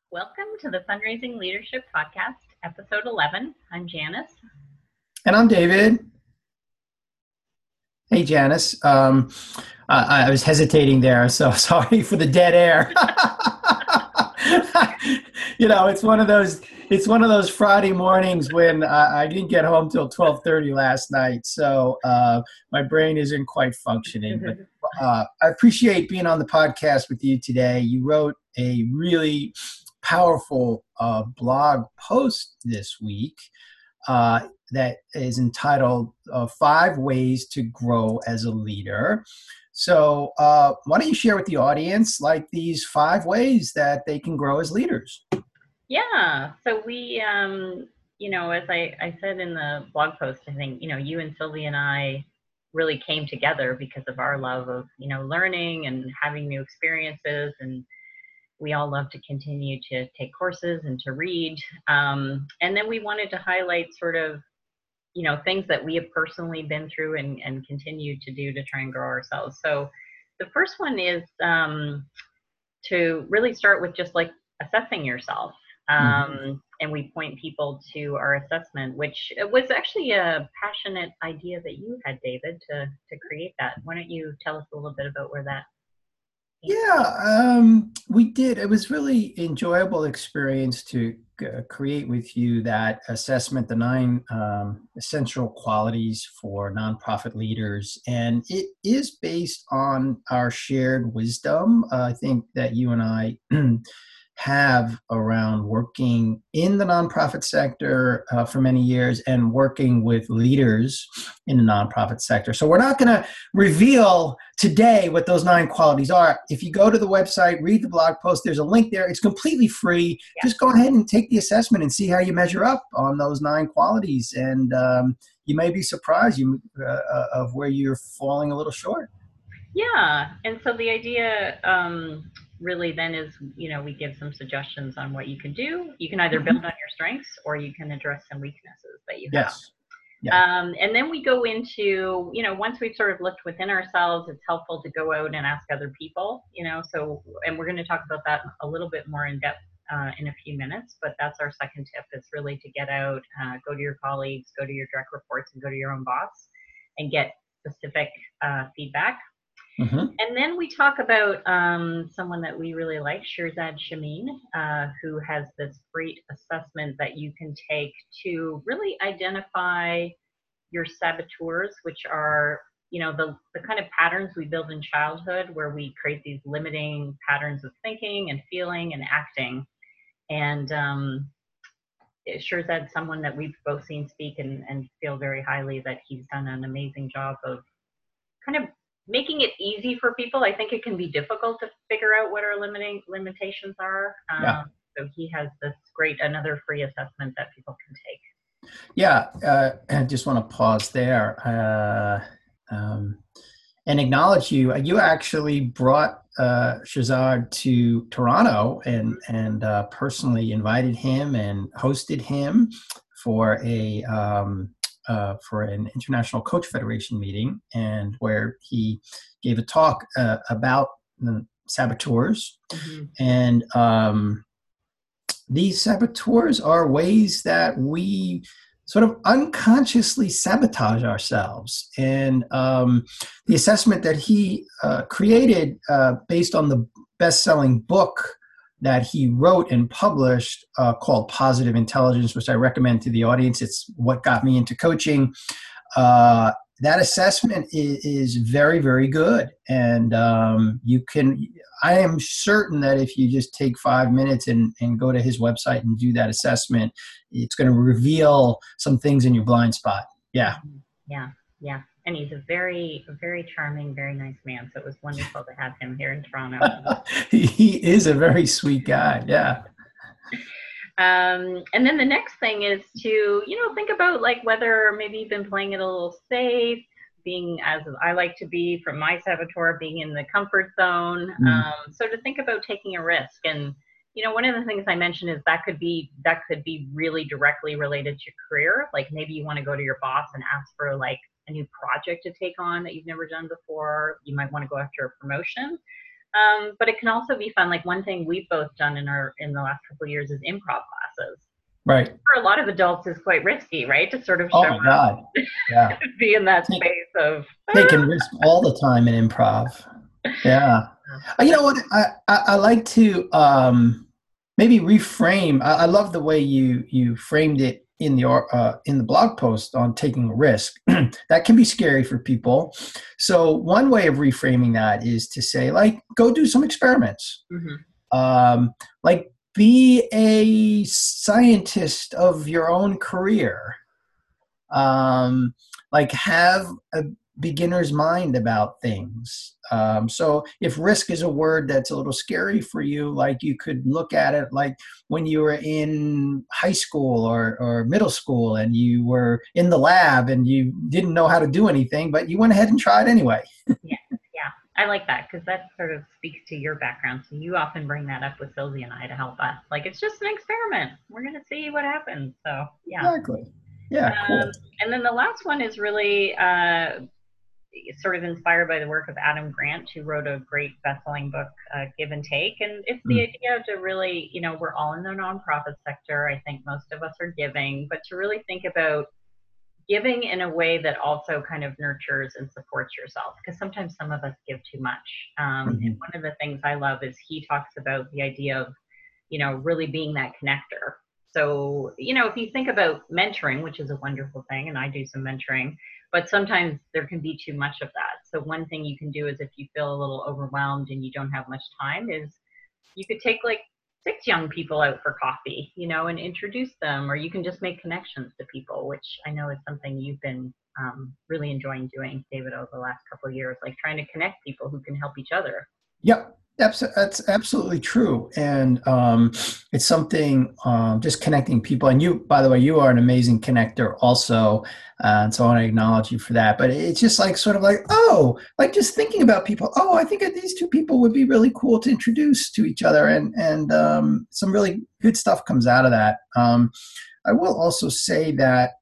Welcome to the Fundraising Leadership Podcast, episode 11. I'm Janice. And I'm David. Hey, Janice. I was hesitating there, so sorry for the dead air. It's one of those Friday mornings when I didn't get home till 12:30 last night, so my brain isn't quite functioning. But I appreciate being on the podcast with you today. You wrote a really powerful blog post this week that is entitled Five Ways to Grow as a Leader. So why don't you share with the audience like these 5 ways that they can grow as leaders? Yeah. So we, as I said in the blog post, I think, you and Sylvia and I really came together because of our love of, learning and having new experiences. And we all love to continue to take courses and to read. And then we wanted to highlight sort of, things that we have personally been through and continue to do to try and grow ourselves. So the first one is to really start with just like assessing yourself. And we point people to our assessment, which was actually a passionate idea that you had, David, to create that. Why don't you tell us a little bit about where that came Yeah, we did. It was really enjoyable experience to create with you that assessment, the 9 essential qualities for nonprofit leaders. And it is based on our shared wisdom. I think that you and I have around working in the nonprofit sector for many years and working with leaders in the nonprofit sector. So we're not going to reveal today what those 9 qualities are. If you go to the website, read the blog post, there's a link there. It's completely free. Yeah. Just go ahead and take the assessment and see how you measure up on those 9 qualities. And you may be surprised of where you're falling a little short. Yeah. And so the idea really then is, we give some suggestions on what you can do. You can either build on your strengths or you can address some weaknesses that you have. Yes. Yeah. And then we go into, once we've sort of looked within ourselves, it's helpful to go out and ask other people, and we're going to talk about that a little bit more in depth in a few minutes, but that's our second tip, is really to get out, go to your colleagues, go to your direct reports, and go to your own boss and get specific feedback. And then we talk about someone that we really like, Shirzad Chamine, who has this great assessment that you can take to really identify your saboteurs, which are, the kind of patterns we build in childhood where we create these limiting patterns of thinking and feeling and acting. And Shirzad's someone that we've both seen speak and feel very highly that he's done an amazing job of kind of making it easy for people. I think it can be difficult to figure out what our limitations are. So he has this another free assessment that people can take. Yeah, I just want to pause there and acknowledge you. You actually brought Shirzad to Toronto and personally invited him and hosted him for for an International Coach Federation meeting, and where he gave a talk about the saboteurs. And these saboteurs are ways that we sort of unconsciously sabotage ourselves. And the assessment that he created based on the best-selling book that he wrote and published called Positive Intelligence, which I recommend to the audience. It's what got me into coaching. That assessment is very, very good. And I am certain that if you just take 5 minutes and go to his website and do that assessment, it's going to reveal some things in your blind spot. Yeah. Yeah. And he's a very, very charming, very nice man. So it was wonderful to have him here in Toronto. He is a very sweet guy. Yeah. And then the next thing is to, think about like whether maybe you've been playing it a little safe, being, as I like to be from my saboteur, being in the comfort zone. So to think about taking a risk. And, one of the things I mentioned is that could be really directly related to career. Like maybe you want to go to your boss and ask for like a new project to take on that you've never done before. You might want to go after a promotion. But it can also be fun. Like one thing we've both done in the last couple of years is improv classes. Right. For a lot of adults is quite risky, right? To sort of Oh show my up, God. Yeah. be in that Take, space of taking risk all the time in improv. Yeah. so You that's know what? I like to maybe reframe. I love the way you framed it in the blog post on taking a risk. That can be scary for people. So one way of reframing that is to say, like, go do some experiments. mhm. Like, be a scientist of your own career. Like, have a beginner's mind about things. So if risk is a word that's a little scary for you, like you could look at it like when you were in high school or middle school and you were in the lab and you didn't know how to do anything, but you went ahead and tried anyway. Yeah, yeah. I like that because that sort of speaks to your background. So you often bring that up with Sylvie and I to help us. Like it's just an experiment. We're gonna see what happens. So yeah. Exactly. Yeah, cool. And then the last one is really sort of inspired by the work of Adam Grant, who wrote a great best-selling book, Give and Take. And it's the Mm. idea to really, we're all in the nonprofit sector. I think most of us are giving, but to really think about giving in a way that also kind of nurtures and supports yourself. Because sometimes some of us give too much. And Mhm. one of the things I love is he talks about the idea of, really being that connector. So, if you think about mentoring, which is a wonderful thing, and I do some mentoring, but sometimes there can be too much of that. So, one thing you can do is if you feel a little overwhelmed and you don't have much time, is you could take like 6 young people out for coffee, and introduce them, or you can just make connections to people, which I know is something you've been really enjoying doing, David, over the last couple of years, like trying to connect people who can help each other. Yep, that's absolutely true, and it's something just connecting people. And you, by the way, you are an amazing connector, also, and so I want to acknowledge you for that. But it's just like sort of like, oh, like just thinking about people. Oh, I think that these two people would be really cool to introduce to each other, and some really good stuff comes out of that. I will also say that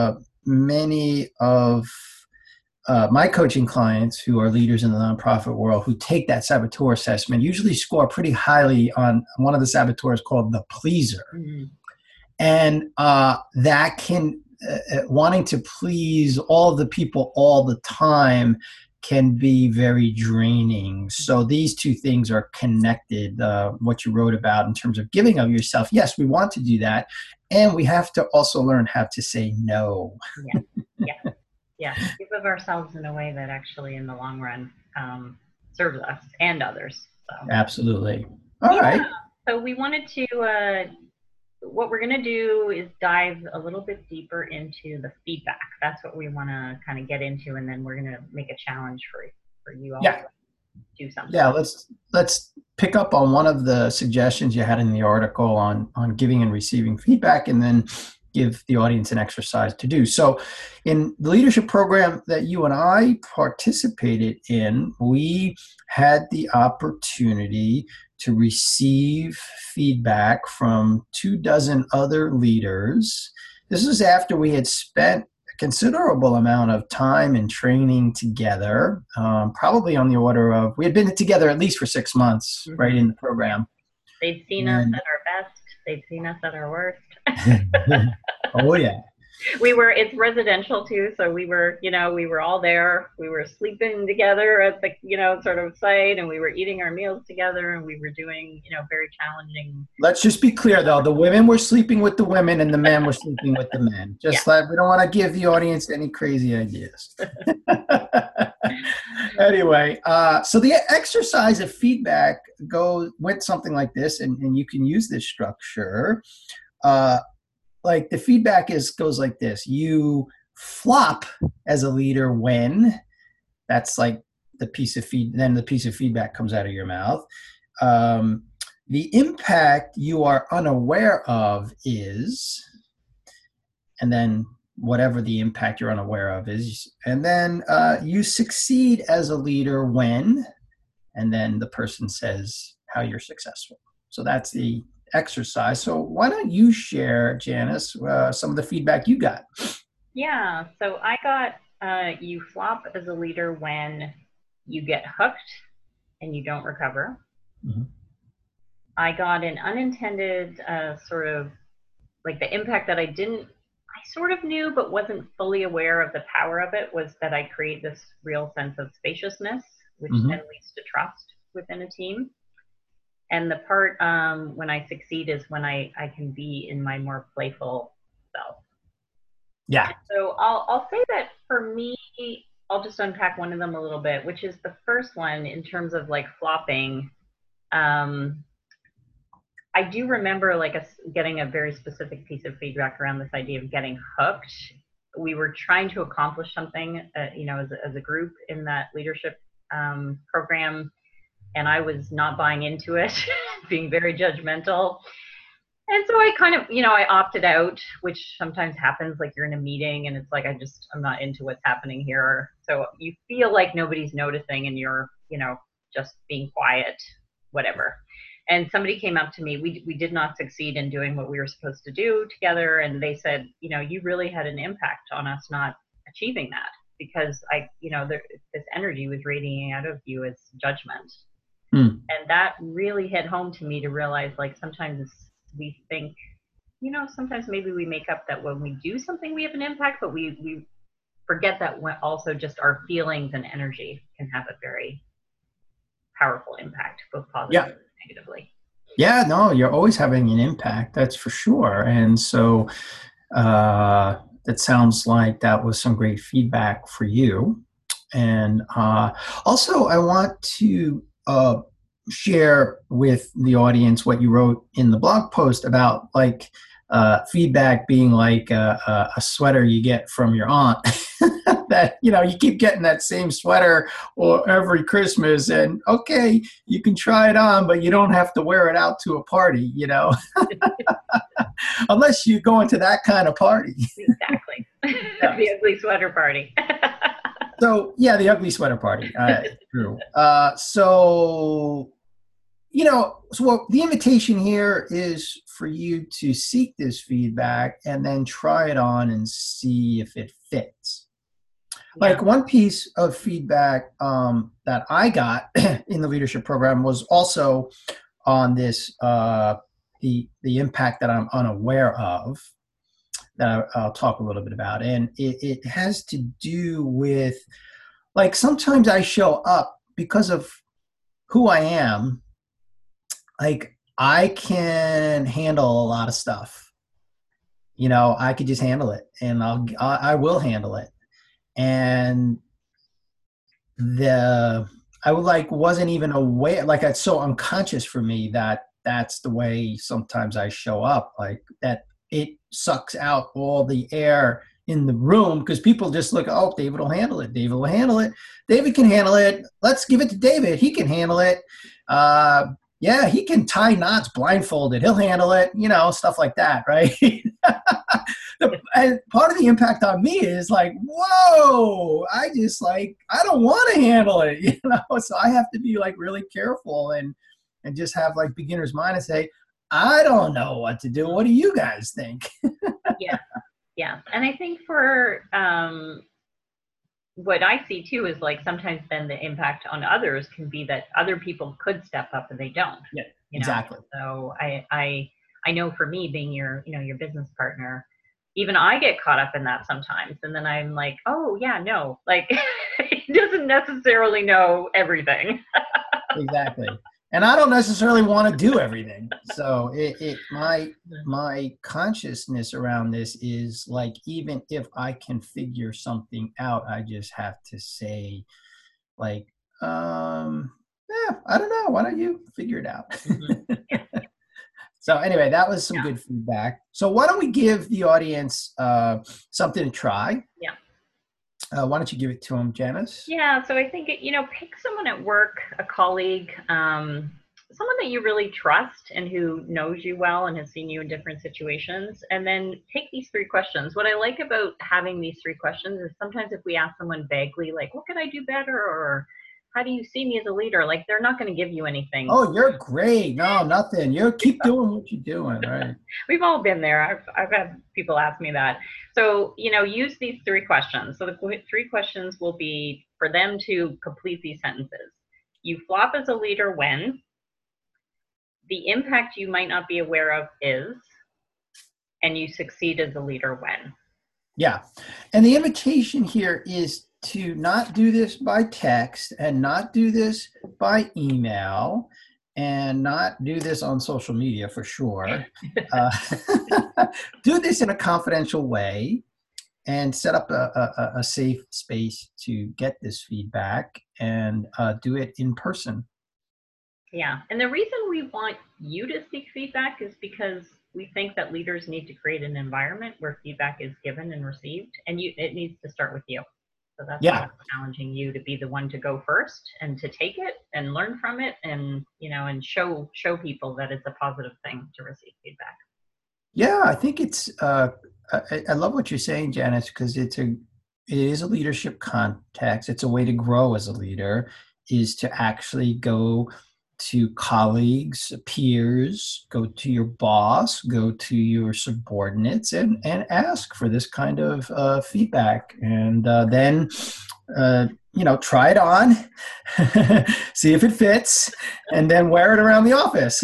many of my coaching clients who are leaders in the nonprofit world who take that saboteur assessment usually score pretty highly on one of the saboteurs called the pleaser. Mm-hmm. And that can, wanting to please all the people all the time can be very draining. So these two things are connected, what you wrote about in terms of giving of yourself. Yes, we want to do that. And we have to also learn how to say no. Yeah, yeah, yeah. Give of ourselves in a way that actually, in the long run, serves us and others. So, Absolutely. All yeah. right. So we wanted to. What we're going to do is dive a little bit deeper into the feedback. That's what we want to kind of get into, and then we're going to make a challenge for you all Yeah. to do something. Yeah, let's pick up on one of the suggestions you had in the article on giving and receiving feedback, and then give the audience an exercise to do. So in the leadership program that you and I participated in, we had the opportunity to receive feedback from 24 other leaders. This is after we had spent considerable amount of time and training together, probably on the order of, we had been together at least for 6 months, Mm-hmm. right, in the program. They've seen us at our best. They've seen us at our worst. Oh yeah. It's residential too, so we were all there. We were sleeping together at the, sort of site, and we were eating our meals together, and we were doing, very challenging. Let's just be clear though, the women were sleeping with the women and the men were sleeping with the men. Just like, we don't want to give the audience any crazy ideas. Anyway, so the exercise of feedback went something like this, and you can use this structure. Like the feedback goes like this: you flop as a leader when, that's like the piece of then the piece of feedback comes out of your mouth. The impact you are unaware of is, and then whatever the impact you're unaware of is, and then you succeed as a leader when, and then the person says how you're successful. So that's the exercise. So why don't you share, Janice, some of the feedback you got? Yeah, so I got you flop as a leader when you get hooked and you don't recover. Mhm. I got an unintended sort of like the impact that I sort of knew, but wasn't fully aware of the power of it, was that I create this real sense of spaciousness, which then Mhm. leads to trust within a team. And the part when I succeed is when I can be in my more playful self. Yeah. So I'll say that for me, I'll just unpack one of them a little bit, which is the first one in terms of like flopping. Um, I do remember like getting a very specific piece of feedback around this idea of getting hooked. We were trying to accomplish something, as a group in that leadership program, and I was not buying into it, being very judgmental. And so I kind of, I opted out, which sometimes happens. Like you're in a meeting and it's like, I'm not into what's happening here. So you feel like nobody's noticing and you're, just being quiet, whatever. And somebody came up to me. We did not succeed in doing what we were supposed to do together. And they said, you really had an impact on us not achieving that, because this energy was radiating out of you as judgment. Mm. And that really hit home to me, to realize like sometimes we think, sometimes maybe we make up that when we do something we have an impact, but we forget that when also just our feelings and energy can have a very powerful impact, both Yeah. positively and negatively. Yeah, no, you're always having an impact, that's for sure. And so that sounds like that was some great feedback for you. And also, I want to share with the audience what you wrote in the blog post about like feedback being like a sweater you get from your aunt. That you keep getting that same sweater or every Christmas, and okay, you can try it on, but you don't have to wear it out to a party, unless you go into that kind of party. Exactly. The ugly sweater party. So yeah, the ugly sweater party. True. So the invitation here is for you to seek this feedback and then try it on and see if it fits. Yeah. Like one piece of feedback that I got in the leadership program was also on this the impact that I'm unaware of, that I'll talk a little bit about, and it has to do with like sometimes I show up because of who I am. Like I can handle a lot of stuff. I could just handle it, and I will handle it. And the I would like wasn't even aware, like it's so unconscious for me that that's the way sometimes I show up, like that it sucks out all the air in the room because people just look, oh, David will handle it. David will handle it. David can handle it. Let's give it to David. He can handle it. Yeah, he can tie knots blindfolded. He'll handle it, stuff like that, right? And part of the impact on me is like, whoa, I don't want to handle it, so I have to be like really careful and just have like beginner's mind and say, I don't know what to do. What do you guys think? Yeah. And I think for what I see too is like sometimes then the impact on others can be that other people could step up and they don't. Yeah, exactly. So I know for me, being your business partner, even I get caught up in that sometimes, and then I'm like, oh yeah, no, like he doesn't necessarily know everything. Exactly. And I don't necessarily want to do everything. So my consciousness around this is like, even if I can figure something out, I just have to say like, yeah, I don't know. Why don't you figure it out? Mm-hmm. Yeah. So anyway, that was some good feedback. So why don't we give the audience something to try? Yeah. Why don't you give it to them, Janice? Yeah. So I think, pick someone at work, a colleague, someone that you really trust and who knows you well and has seen you in different situations, and then take these 3 questions. What I like about having these 3 questions is sometimes if we ask someone vaguely, like, what could I do better? Or how do you see me as a leader? Like, they're not going to give you anything. Oh, you're great. No, nothing. You keep doing what you're doing, right? We've all been there. I've had people ask me that. So, use these 3 questions. So the 3 questions will be for them to complete these sentences. You flop as a leader when the impact you might not be aware of is, and you succeed as a leader when. Yeah. And the invitation here is to not do this by text and not do this by email and not do this on social media for sure. Uh, do this in a confidential way and set up a safe space to get this feedback and do it in person. Yeah. And the reason we want you to seek feedback is because we think that leaders need to create an environment where feedback is given and received, and it needs to start with you. So that's why Yeah. we're challenging you to be the one to go first and to take it and learn from it, and and show people that it's a positive thing to receive feedback. Yeah, I think it's. I love what you're saying, Janice, because it is a leadership context. It's a way to grow as a leader, is to actually go to colleagues, peers, go to your boss, go to your subordinates, and ask for this kind of feedback, and then try it on, see if it fits, and then wear it around the office.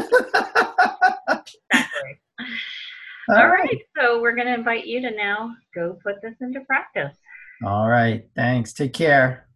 Exactly. All All right. right. So we're going to invite you to now go put this into practice. All right. Thanks. Take care.